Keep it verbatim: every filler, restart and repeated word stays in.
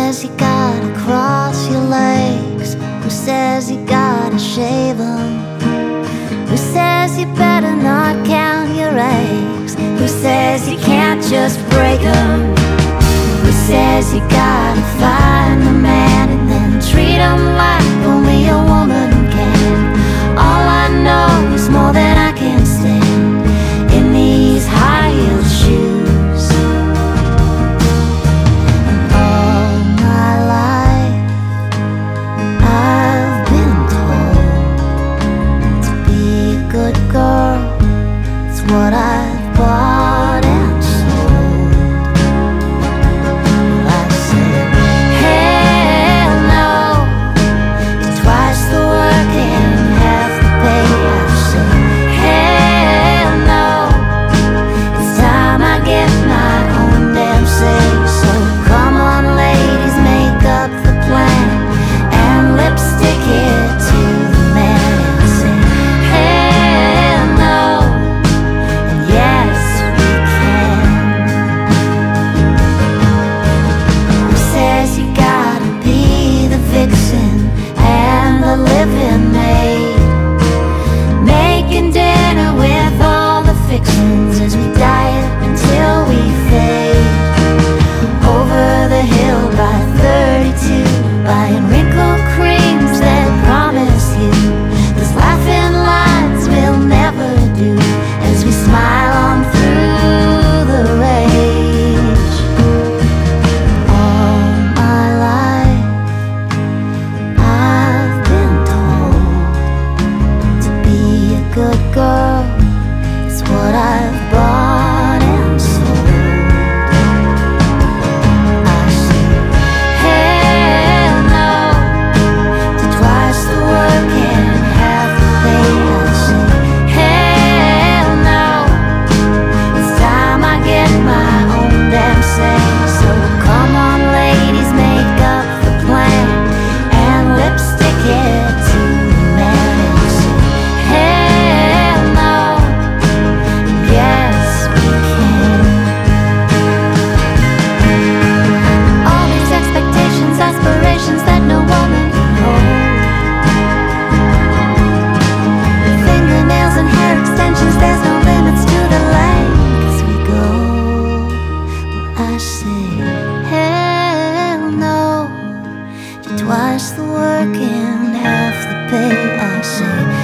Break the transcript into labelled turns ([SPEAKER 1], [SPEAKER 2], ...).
[SPEAKER 1] says you gotta cross your legs? Who says you gotta shave them? Who says you better not count your eggs? Who says you can't just break them? Who says you gotta find a man and then treat him like only a woman can? All I know is more than I can stand in these high-heeled shoes. And all my life I've been told to be a good girl. It's what I've bought and sold. I said, hell no, it's twice the work and half the pay. I said, hell no, it's time I get my own damn say. So come on ladies, make up the plan and lipstick it to the man and say, hell no, and yes we can. Who says you gotta be the vixen and the living maid, making dinner with all the fixins as we diet until we fade? Over the hill by thirty-two, buying wrinkled creams that promise you those laughing lines we'll never do as we smile on through the rage. All my life I've been told to be a good girl. It's what I've bought and sold. I say, hell no, to twice the work and half the pay. I say, hell no, it's time I get my own damn say. So come on ladies, make up the plan and lipstick it to the man and say, hell no, yes we can. All these expectations, aspirations that no woman can hold. Fingernails and hair extensions, there's no limits to the lengths we go. Well, I say, hell no, to twice the work and half the pay. I say,